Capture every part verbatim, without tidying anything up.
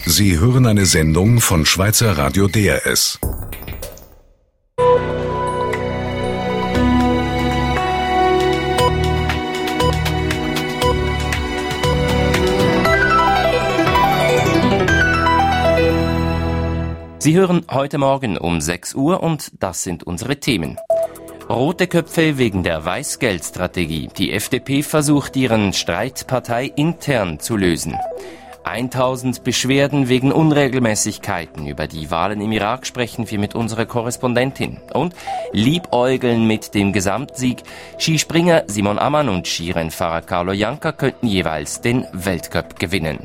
Sie hören eine Sendung von Schweizer Radio D R S. Sie hören heute Morgen um sechs Uhr und das sind unsere Themen. Rote Köpfe wegen der Weißgeldstrategie. Die F D P versucht, ihren Streit parteiintern zu lösen. tausend Beschwerden wegen Unregelmäßigkeiten. Über die Wahlen im Irak sprechen wir mit unserer Korrespondentin. Und liebäugeln mit dem Gesamtsieg. Skispringer Simon Ammann und Skirennfahrer Carlo Janka könnten jeweils den Weltcup gewinnen.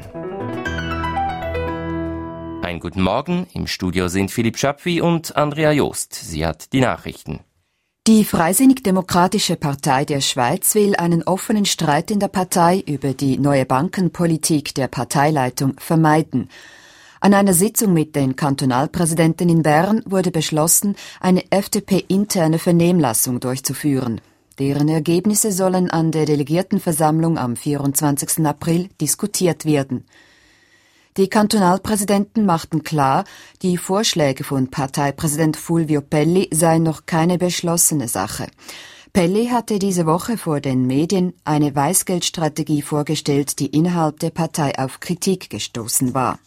Einen guten Morgen. Im Studio sind Philipp Schöpfi und Andrea Joost. Sie hat die Nachrichten. Die Freisinnig-Demokratische Partei der Schweiz will einen offenen Streit in der Partei über die neue Bankenpolitik der Parteileitung vermeiden. An einer Sitzung mit den Kantonalpräsidenten in Bern wurde beschlossen, eine F D P-interne Vernehmlassung durchzuführen. Deren Ergebnisse sollen an der Delegiertenversammlung am vierundzwanzigsten April diskutiert werden. Die Kantonalpräsidenten machten klar, die Vorschläge von Parteipräsident Fulvio Pelli seien noch keine beschlossene Sache. Pelli hatte diese Woche vor den Medien eine Weißgeldstrategie vorgestellt, die innerhalb der Partei auf Kritik gestoßen war.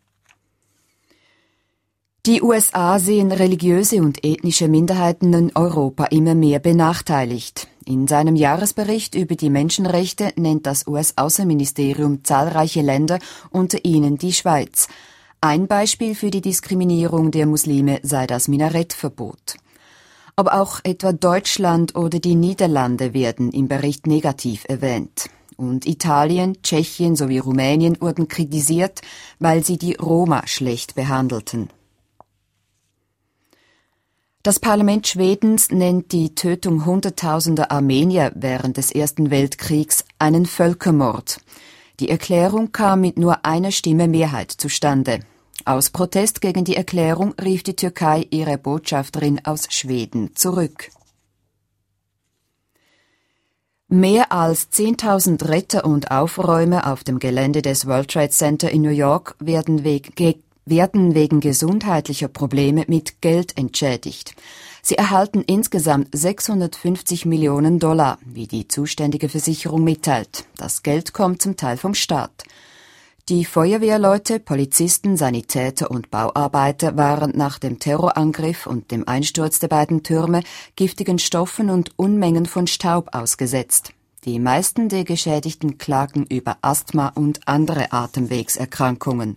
Die U S A sehen religiöse und ethnische Minderheiten in Europa immer mehr benachteiligt. In seinem Jahresbericht über die Menschenrechte nennt das U S-Außenministerium zahlreiche Länder, unter ihnen die Schweiz. Ein Beispiel für die Diskriminierung der Muslime sei das Minarettverbot. Aber auch etwa Deutschland oder die Niederlande werden im Bericht negativ erwähnt. Und Italien, Tschechien sowie Rumänien wurden kritisiert, weil sie die Roma schlecht behandelten. Das Parlament Schwedens nennt die Tötung hunderttausender Armenier während des Ersten Weltkriegs einen Völkermord. Die Erklärung kam mit nur einer Stimme Mehrheit zustande. Aus Protest gegen die Erklärung rief die Türkei ihre Botschafterin aus Schweden zurück. Mehr als zehntausend Retter und Aufräumer auf dem Gelände des World Trade Center in New York werden wegen werden wegen gesundheitlicher Probleme mit Geld entschädigt. Sie erhalten insgesamt sechshundertfünfzig Millionen Dollar, wie die zuständige Versicherung mitteilt. Das Geld kommt zum Teil vom Staat. Die Feuerwehrleute, Polizisten, Sanitäter und Bauarbeiter waren nach dem Terrorangriff und dem Einsturz der beiden Türme giftigen Stoffen und Unmengen von Staub ausgesetzt. Die meisten der Geschädigten klagen über Asthma und andere Atemwegserkrankungen.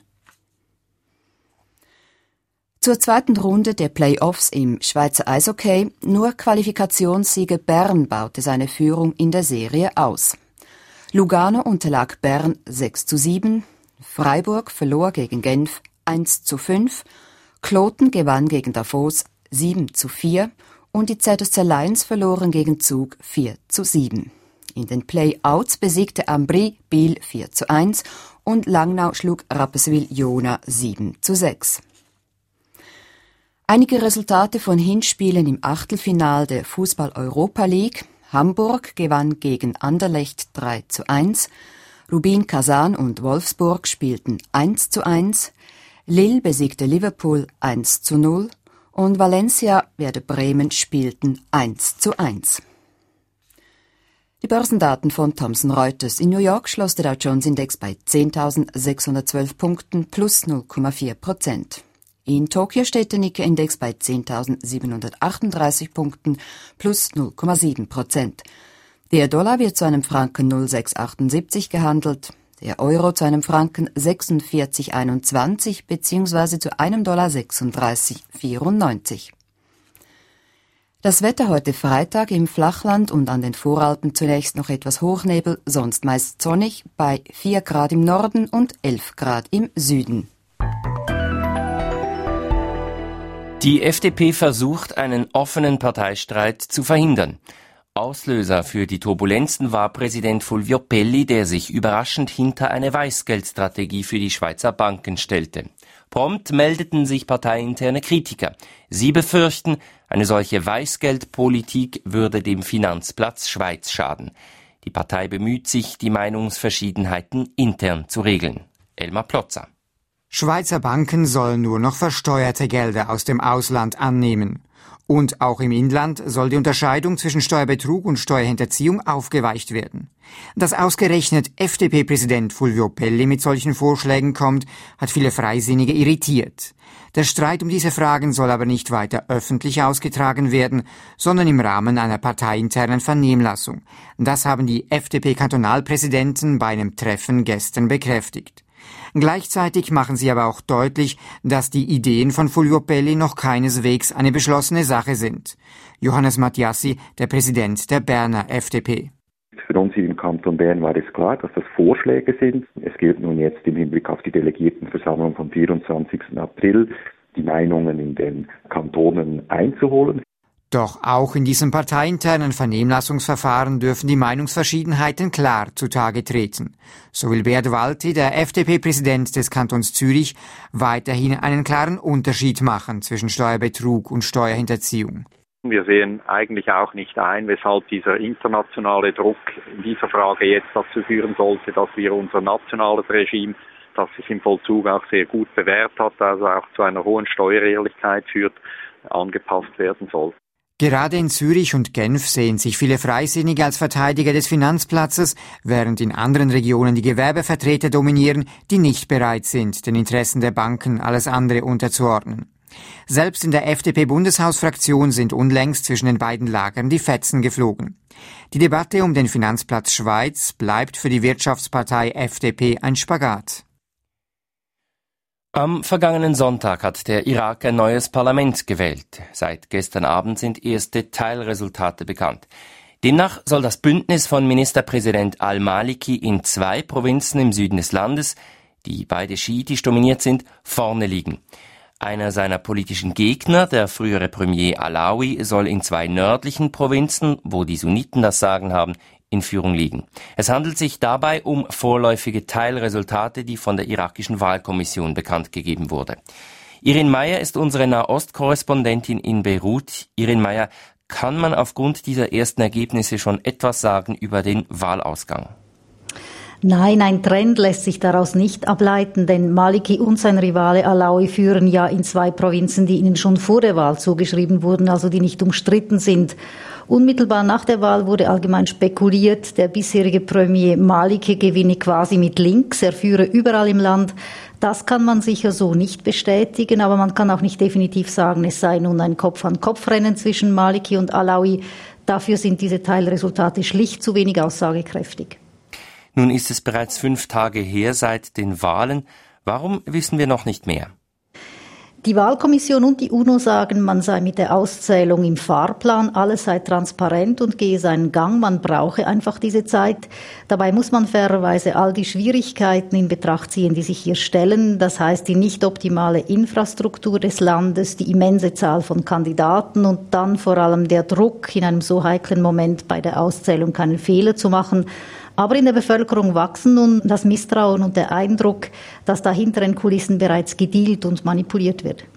Zur zweiten Runde der Play-Offs im Schweizer Eishockey, nur Qualifikationssieger Bern baute seine Führung in der Serie aus. Lugano unterlag Bern sechs zu sieben, Freiburg verlor gegen Genf eins zu fünf, Kloten gewann gegen Davos sieben zu vier und die Z S C Lions verloren gegen Zug vier zu sieben. In den Play-Outs besiegte Ambri Biel vier zu eins und Langnau schlug Rapperswil-Jona sieben zu sechs. Einige Resultate von Hinspielen im Achtelfinal der Fußball-Europa League. Hamburg gewann gegen Anderlecht drei zu eins. Rubin Kazan und Wolfsburg spielten eins zu eins. Lille besiegte Liverpool eins zu null. Und Valencia, Werder Bremen spielten eins zu eins. Die Börsendaten von Thomson Reuters. In New York schloss der Dow Jones Index bei zehntausendsechshundertzwölf Punkten plus null Komma vier Prozent. In Tokio steht der Nikkei-Index bei zehntausendsiebenhundertachtunddreißig Punkten plus null Komma sieben Prozent. Der Dollar wird zu einem Franken null Komma sechshundertachtundsiebzig gehandelt, der Euro zu einem Franken sechsundvierzig Komma einundzwanzig bzw. zu einem Dollar sechsunddreißig Komma vierundneunzig. Das Wetter heute Freitag im Flachland und an den Voralpen zunächst noch etwas Hochnebel, sonst meist sonnig bei vier Grad im Norden und elf Grad im Süden. Die F D P versucht, einen offenen Parteistreit zu verhindern. Auslöser für die Turbulenzen war Präsident Fulvio Pelli, der sich überraschend hinter eine Weißgeldstrategie für die Schweizer Banken stellte. Prompt meldeten sich parteiinterne Kritiker. Sie befürchten, eine solche Weißgeldpolitik würde dem Finanzplatz Schweiz schaden. Die Partei bemüht sich, die Meinungsverschiedenheiten intern zu regeln. Elmar Plotzer. Schweizer Banken sollen nur noch versteuerte Gelder aus dem Ausland annehmen. Und auch im Inland soll die Unterscheidung zwischen Steuerbetrug und Steuerhinterziehung aufgeweicht werden. Dass ausgerechnet F D P-Präsident Fulvio Pelli mit solchen Vorschlägen kommt, hat viele Freisinnige irritiert. Der Streit um diese Fragen soll aber nicht weiter öffentlich ausgetragen werden, sondern im Rahmen einer parteiinternen Vernehmlassung. Das haben die F D P-Kantonalpräsidenten bei einem Treffen gestern bekräftigt. Gleichzeitig machen sie aber auch deutlich, dass die Ideen von Fulvio Pelli noch keineswegs eine beschlossene Sache sind. Johannes Mattiassi, der Präsident der Berner F D P. Für uns hier im Kanton Bern war es klar, dass das Vorschläge sind. Es gilt nun jetzt im Hinblick auf die Delegiertenversammlung vom vierundzwanzigsten April, die Meinungen in den Kantonen einzuholen. Doch auch in diesem parteiinternen Vernehmlassungsverfahren dürfen die Meinungsverschiedenheiten klar zutage treten. So will Beat Walti, der F D P-Präsident des Kantons Zürich, weiterhin einen klaren Unterschied machen zwischen Steuerbetrug und Steuerhinterziehung. Wir sehen eigentlich auch nicht ein, weshalb dieser internationale Druck in dieser Frage jetzt dazu führen sollte, dass wir unser nationales Regime, das sich im Vollzug auch sehr gut bewährt hat, also auch zu einer hohen Steuerehrlichkeit führt, angepasst werden soll. Gerade in Zürich und Genf sehen sich viele Freisinnige als Verteidiger des Finanzplatzes, während in anderen Regionen die Gewerbevertreter dominieren, die nicht bereit sind, den Interessen der Banken alles andere unterzuordnen. Selbst in der F D P-Bundeshausfraktion sind unlängst zwischen den beiden Lagern die Fetzen geflogen. Die Debatte um den Finanzplatz Schweiz bleibt für die Wirtschaftspartei F D P ein Spagat. Am vergangenen Sonntag hat der Irak ein neues Parlament gewählt. Seit gestern Abend sind erste Teilresultate bekannt. Demnach soll das Bündnis von Ministerpräsident al-Maliki in zwei Provinzen im Süden des Landes, die beide schiitisch dominiert sind, vorne liegen. Einer seiner politischen Gegner, der frühere Premier Alawi, soll in zwei nördlichen Provinzen, wo die Sunniten das Sagen haben, in Führung liegen. Es handelt sich dabei um vorläufige Teilresultate, die von der irakischen Wahlkommission bekannt gegeben wurde. Irin Meyer ist unsere Nahost-Korrespondentin in Beirut. Irin Meyer, kann man aufgrund dieser ersten Ergebnisse schon etwas sagen über den Wahlausgang? Nein, ein Trend lässt sich daraus nicht ableiten, denn Maliki und sein Rivale Alawi führen ja in zwei Provinzen, die ihnen schon vor der Wahl zugeschrieben wurden, also die nicht umstritten sind. Unmittelbar nach der Wahl wurde allgemein spekuliert, der bisherige Premier Maliki gewinne quasi mit links, er führe überall im Land. Das kann man sicher so nicht bestätigen, aber man kann auch nicht definitiv sagen, es sei nun ein Kopf-an-Kopf-Rennen zwischen Maliki und Alawi. Dafür sind diese Teilresultate schlicht zu wenig aussagekräftig. Nun ist es bereits fünf Tage her seit den Wahlen. Warum wissen wir noch nicht mehr? Die Wahlkommission und die UNO sagen, man sei mit der Auszählung im Fahrplan, alles sei transparent und gehe seinen Gang, man brauche einfach diese Zeit. Dabei muss man fairerweise all die Schwierigkeiten in Betracht ziehen, die sich hier stellen. Das heißt, die nicht optimale Infrastruktur des Landes, die immense Zahl von Kandidaten und dann vor allem der Druck, in einem so heiklen Moment bei der Auszählung keinen Fehler zu machen. Aber in der Bevölkerung wachsen nun das Misstrauen und der Eindruck, dass da hinter den Kulissen bereits gedealt und manipuliert wird.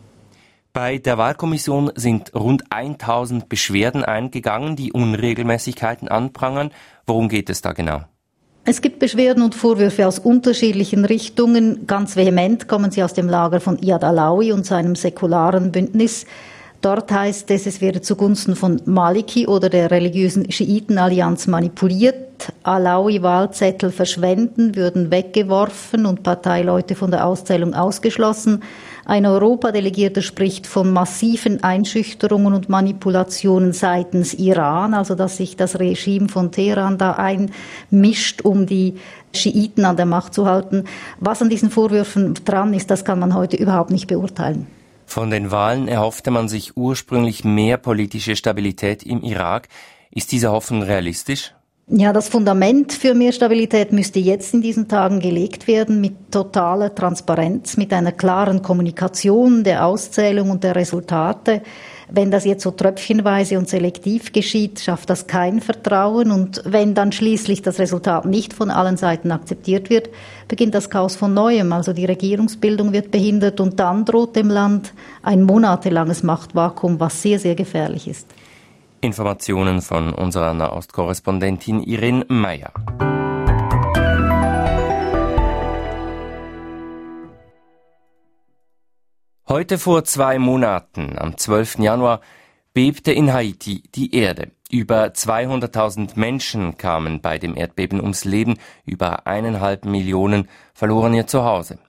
Bei der Wahlkommission sind rund tausend Beschwerden eingegangen, die Unregelmäßigkeiten anprangern. Worum geht es da genau? Es gibt Beschwerden und Vorwürfe aus unterschiedlichen Richtungen. Ganz vehement kommen sie aus dem Lager von Iyad Alawi und seinem säkularen Bündnis. Dort heißt es, es werde zugunsten von Maliki oder der religiösen Schiitenallianz manipuliert. Alawi-Wahlzettel verschwenden, würden weggeworfen und Parteileute von der Auszählung ausgeschlossen. Ein Europadelegierter spricht von massiven Einschüchterungen und Manipulationen seitens Iran, also dass sich das Regime von Teheran da einmischt, um die Schiiten an der Macht zu halten. Was an diesen Vorwürfen dran ist, das kann man heute überhaupt nicht beurteilen. Von den Wahlen erhoffte man sich ursprünglich mehr politische Stabilität im Irak. Ist diese Hoffnung realistisch? Ja, das Fundament für mehr Stabilität müsste jetzt in diesen Tagen gelegt werden mit totaler Transparenz, mit einer klaren Kommunikation der Auszählung und der Resultate. Wenn das jetzt so tröpfchenweise und selektiv geschieht, schafft das kein Vertrauen. Und wenn dann schließlich das Resultat nicht von allen Seiten akzeptiert wird, beginnt das Chaos von Neuem. Also die Regierungsbildung wird behindert und dann droht dem Land ein monatelanges Machtvakuum, was sehr, sehr gefährlich ist. Informationen von unserer Nahostkorrespondentin Irin Meyer. Heute vor zwei Monaten, am zwölften Januar, bebte in Haiti die Erde. Über zweihunderttausend Menschen kamen bei dem Erdbeben ums Leben, über eineinhalb Millionen verloren ihr Zuhause.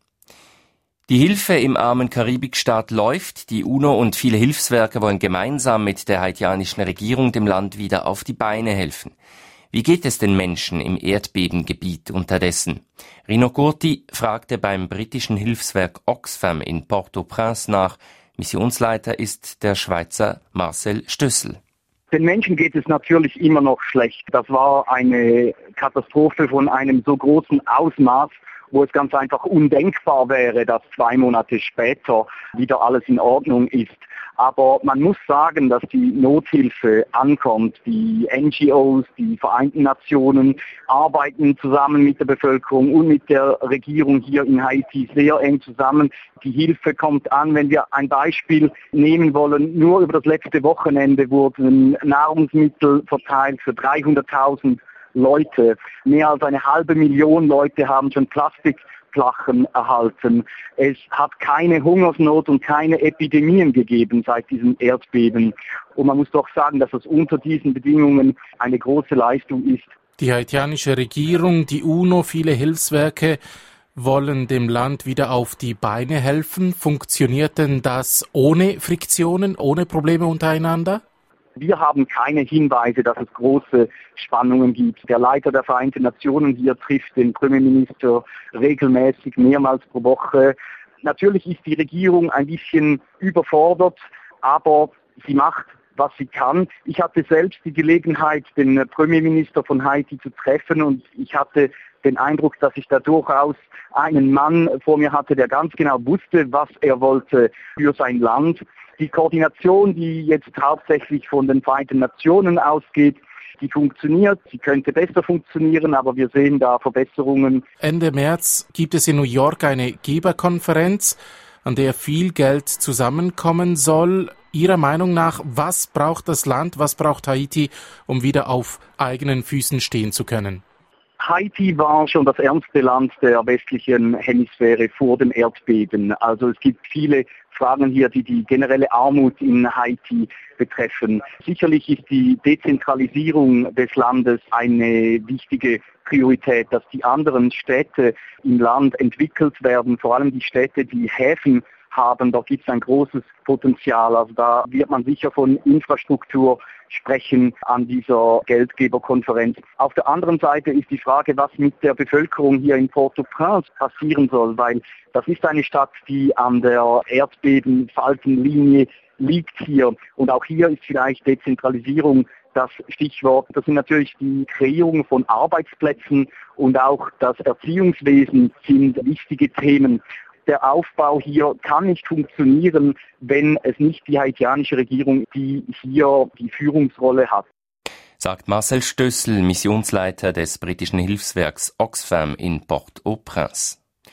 Die Hilfe im armen Karibikstaat läuft. Die UNO und viele Hilfswerke wollen gemeinsam mit der haitianischen Regierung dem Land wieder auf die Beine helfen. Wie geht es den Menschen im Erdbebengebiet unterdessen? Rino Curti fragte beim britischen Hilfswerk Oxfam in Port-au-Prince nach. Missionsleiter ist der Schweizer Marcel Stössel. Den Menschen geht es natürlich immer noch schlecht. Das war eine Katastrophe von einem so großen Ausmaß, wo es ganz einfach undenkbar wäre, dass zwei Monate später wieder alles in Ordnung ist. Aber man muss sagen, dass die Nothilfe ankommt. Die N G Os, die Vereinten Nationen arbeiten zusammen mit der Bevölkerung und mit der Regierung hier in Haiti sehr eng zusammen. Die Hilfe kommt an. Wenn wir ein Beispiel nehmen wollen, nur über das letzte Wochenende wurden Nahrungsmittel verteilt für dreihunderttausend Leute. Mehr als eine halbe Million Leute haben schon Plastikflaschen erhalten. Es hat keine Hungersnot und keine Epidemien gegeben seit diesem Erdbeben. Und man muss doch sagen, dass es unter diesen Bedingungen eine große Leistung ist. Die haitianische Regierung, die UNO, viele Hilfswerke wollen dem Land wieder auf die Beine helfen. Funktioniert denn das ohne Friktionen, ohne Probleme untereinander? Wir haben keine Hinweise, dass es große Spannungen gibt. Der Leiter der Vereinten Nationen hier trifft den Premierminister regelmäßig, mehrmals pro Woche. Natürlich ist die Regierung ein bisschen überfordert, aber sie macht, was sie kann. Ich hatte selbst die Gelegenheit, den Premierminister von Haiti zu treffen, und ich hatte den Eindruck, dass ich da durchaus einen Mann vor mir hatte, der ganz genau wusste, was er wollte für sein Land. Die Koordination, die jetzt hauptsächlich von den Vereinten Nationen ausgeht, die funktioniert. Sie könnte besser funktionieren, aber wir sehen da Verbesserungen. Ende März gibt es in New York eine Geberkonferenz, an der viel Geld zusammenkommen soll. Ihrer Meinung nach, was braucht das Land, was braucht Haiti, um wieder auf eigenen Füßen stehen zu können? Haiti war schon das ärmste Land der westlichen Hemisphäre vor dem Erdbeben. Also es gibt viele Fragen hier, die die generelle Armut in Haiti betreffen. Sicherlich ist die Dezentralisierung des Landes eine wichtige Priorität, dass die anderen Städte im Land entwickelt werden, vor allem die Städte, die Häfen haben. Da gibt es ein großes Potenzial. Also da wird man sicher von Infrastruktur sprechen an dieser Geldgeberkonferenz. Auf der anderen Seite ist die Frage, was mit der Bevölkerung hier in Port-au-Prince passieren soll, weil das ist eine Stadt, die an der Erdbebenfaltenlinie liegt hier. Und auch hier ist vielleicht Dezentralisierung das Stichwort. Das sind natürlich die Kreierung von Arbeitsplätzen und auch das Erziehungswesen sind wichtige Themen. Der Aufbau hier kann nicht funktionieren, wenn es nicht die haitianische Regierung, die hier die Führungsrolle hat. Sagt Marcel Stössel, Missionsleiter des britischen Hilfswerks Oxfam in Port-au-Prince.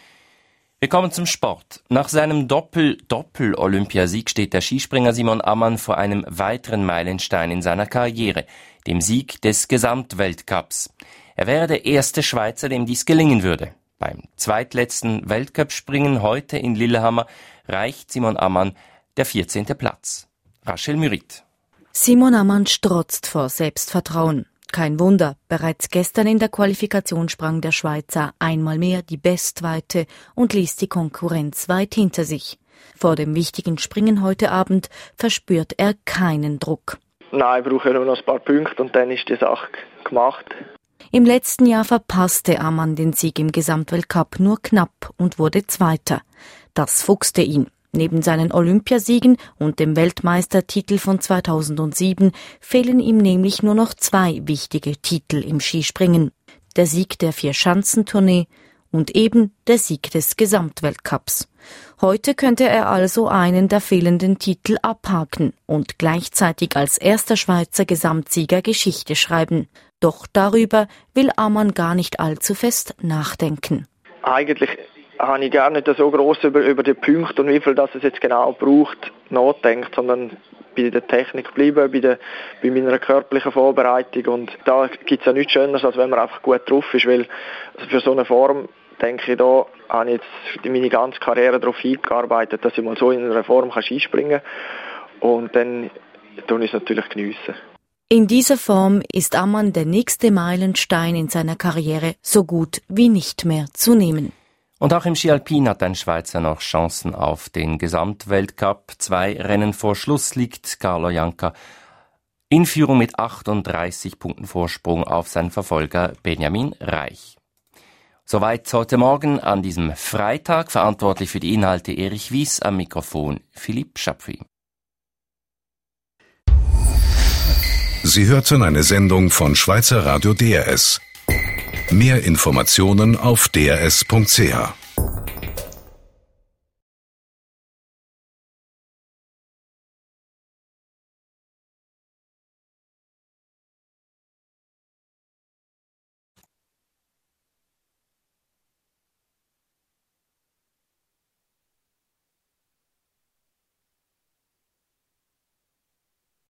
Wir kommen zum Sport. Nach seinem Doppel-Doppel-Olympiasieg steht der Skispringer Simon Ammann vor einem weiteren Meilenstein in seiner Karriere, dem Sieg des Gesamtweltcups. Er wäre der erste Schweizer, dem dies gelingen würde. Beim zweitletzten Weltcup-Springen heute in Lillehammer reicht Simon Ammann der vierzehnte Platz. Rachel Mürit. Simon Ammann strotzt vor Selbstvertrauen. Kein Wunder, bereits gestern in der Qualifikation sprang der Schweizer einmal mehr die Bestweite und ließ die Konkurrenz weit hinter sich. Vor dem wichtigen Springen heute Abend verspürt er keinen Druck. Nein, ich brauche nur noch ein paar Punkte und dann ist die Sache gemacht. Im letzten Jahr verpasste Ammann den Sieg im Gesamtweltcup nur knapp und wurde Zweiter. Das fuchste ihn. Neben seinen Olympiasiegen und dem Weltmeistertitel von zweitausendsieben fehlen ihm nämlich nur noch zwei wichtige Titel im Skispringen. Der Sieg der Vier-Schanzentournee und eben der Sieg des Gesamtweltcups. Heute könnte er also einen der fehlenden Titel abhaken und gleichzeitig als erster Schweizer Gesamtsieger Geschichte schreiben. Doch darüber will Ammann gar nicht allzu fest nachdenken. Eigentlich habe ich gar nicht so gross über, über die Punkte und wie viel das es jetzt genau braucht, nachdenkt, sondern bei der Technik bleiben, bei, der, bei meiner körperlichen Vorbereitung. Und da gibt es ja nichts Schöneres, als wenn man einfach gut drauf ist, weil für so eine Form denke ich, da habe ich jetzt meine ganze Karriere darauf hingearbeitet, dass ich mal so in einer Form einspringen kann. Und dann tue ich es natürlich geniessen. In dieser Form ist Ammann der nächste Meilenstein in seiner Karriere so gut wie nicht mehr zu nehmen. Und auch im Ski Alpin hat ein Schweizer noch Chancen auf den Gesamtweltcup. Zwei Rennen vor Schluss liegt Carlo Janka in Führung mit achtunddreißig Punkten Vorsprung auf seinen Verfolger Benjamin Reich. Soweit heute Morgen an diesem Freitag. Verantwortlich für die Inhalte Erich Wies, am Mikrofon Philipp Schapfui. Sie hörten eine Sendung von Schweizer Radio D R S. Mehr Informationen auf d r s punkt c h.